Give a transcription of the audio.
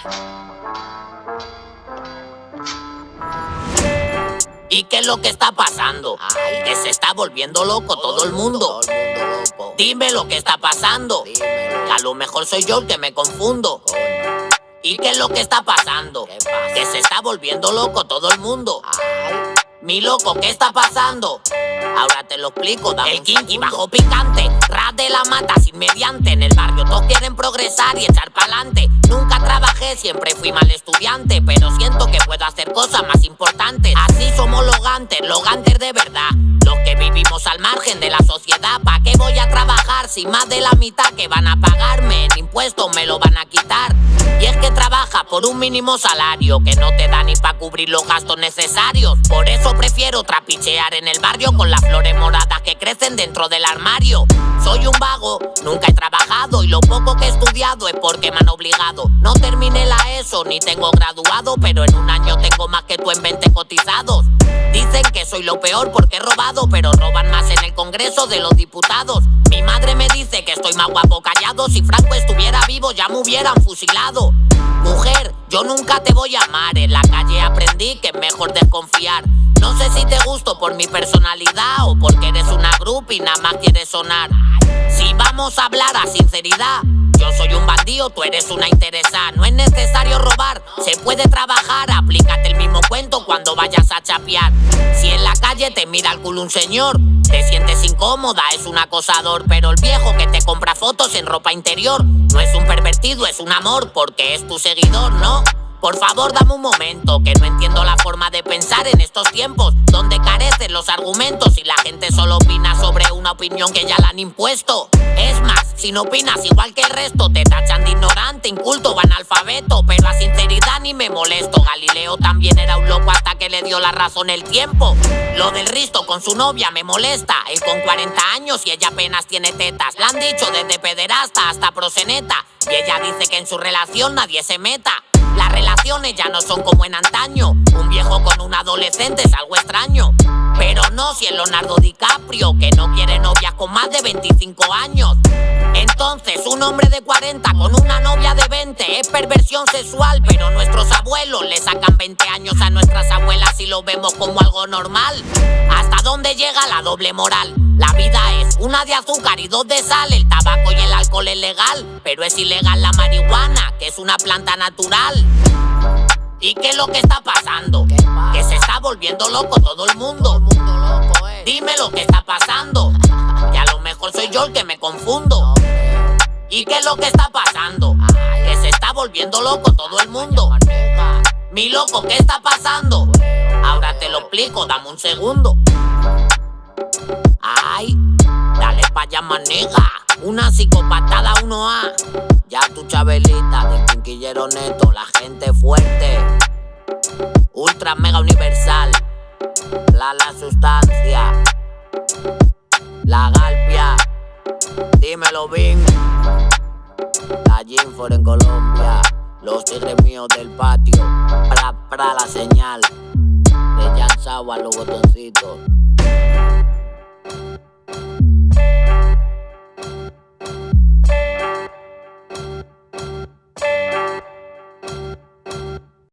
¿Y qué es lo que está pasando? Que se está volviendo loco todo el mundo. Dime lo que está pasando. Que a lo mejor soy yo el que me confundo. ¿Y qué es lo que está pasando? Que se está volviendo loco todo el mundo. Mi loco, ¿qué está pasando? Ahora te lo explico, dame el kinky bajo picante, rap de la mata sin mediante. En el barrio todos quieren progresar y echar pa'lante. Nunca trabajé, siempre fui mal estudiante, pero siento que puedo hacer cosas más importantes. Así somos los gangsters de verdad, los que vivimos al margen de la sociedad. ¿Pa' qué voy a trabajar si más de la mitad que van a pagarme en impuestos me lo van a quitar? Y es que trabaja por un mínimo salario que no te da ni pa' cubrir los gastos necesarios. Por eso prefiero trapichear en el barrio con las flores moradas que crecen dentro del armario. Soy un vago, nunca he trabajado y lo poco que he estudiado es porque me han obligado. No terminé la ESO ni tengo graduado, pero en un año tengo más que tú en 20 cotizados. Dicen que soy lo peor porque he robado, pero roban más en el Congreso de los Diputados. Mi madre me dice que estoy más guapo callado. Si Franco estuviera vivo ya me hubieran fusilado. Mujer, yo nunca te voy a amar. En la calle aprendí que es mejor desconfiar. No sé si te gusto por mi personalidad o porque eres una groupie y nada más quieres sonar. Si vamos a hablar a sinceridad, yo soy un bandido, tú eres una interesada. No es necesario robar, se puede trabajar. Aplícate el mismo cuento cuando vayas a chapear. Si en la calle te mira el culo un señor, te sientes incómoda, es un acosador. Pero el viejo que te compra fotos en ropa interior no es un pervertido, es un amor, porque es tu seguidor, ¿no? Por favor, dame un momento, que no entiendo la forma de pensar en estos tiempos donde carecen los argumentos y la gente solo opina sobre una opinión que ya la han impuesto. Es más, si no opinas igual que el resto, te tachan de ignorante, inculto o analfabeto. Pero a sinceridad ni me molesto. Galileo también era un loco hasta que le dio la razón el tiempo. Lo del Risto con su novia me molesta. Él con 40 años y ella apenas tiene tetas. La han dicho desde pederasta hasta proseneta. Y ella dice que en su relación nadie se meta. Las relaciones ya no son como en antaño. Un viejo con un adolescente es algo extraño. Pero no si es Leonardo DiCaprio, que no quiere novias con más de 25 años. Entonces un hombre de 40 con una novia de 20 es perversión sexual. Pero nuestros abuelos le sacan 20 años a nuestras abuelas y lo vemos como algo normal. ¿Hasta dónde llega la doble moral? La vida es una de azúcar y dos de sal. El tabaco y el alcohol es legal, pero es ilegal la marihuana, que es una planta natural. ¿Y qué es lo que está pasando? Que se está volviendo loco todo el mundo. Dime lo que está pasando. Que a lo mejor soy yo el que me confundo. ¿Y qué es lo que está pasando? Que se está volviendo loco todo el mundo. Mi loco, ¿qué está pasando? Ahora te lo explico, dame un segundo. Ay, dale pa' allá, manega. Una psicopatada 1A. Ya tu Chabelita, de Quinquillero Neto, la gente fuerte. Ultra mega universal. La sustancia. La Galpia. Dímelo, Bing. La Ginfor en Colombia. Los tigres míos del patio. Pra la señal. De Jan Sawa, los botoncitos.